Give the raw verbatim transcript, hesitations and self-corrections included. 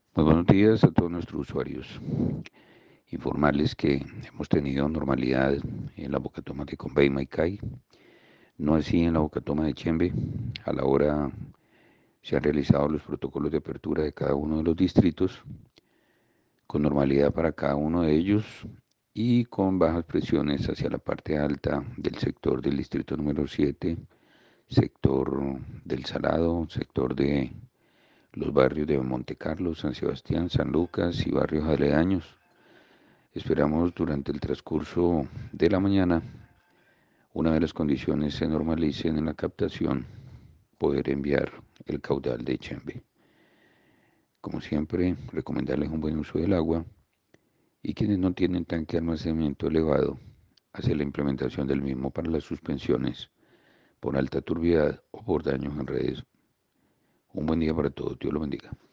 Muy buenos días a todos nuestros usuarios. Informarles que hemos tenido normalidad en la Bocatoma de Combey y Maicay, no así en la Bocatoma de Chembe. A la hora se han realizado los protocolos de apertura de cada uno de los distritos, con normalidad para cada uno de ellos y con bajas presiones hacia la parte alta del sector del distrito número siete, sector del Salado, sector de los barrios de Monte Carlo, San Sebastián, San Lucas y barrios aledaños. Esperamos durante el transcurso de la mañana, una vez las condiciones se normalicen en la captación, poder enviar el caudal de Chembe. Como siempre, recomendarles un buen uso del agua y quienes no tienen tanque de almacenamiento elevado, hacer la implementación del mismo para las suspensiones por alta turbiedad o por daños en redes. Un buen día para todos, Dios lo bendiga.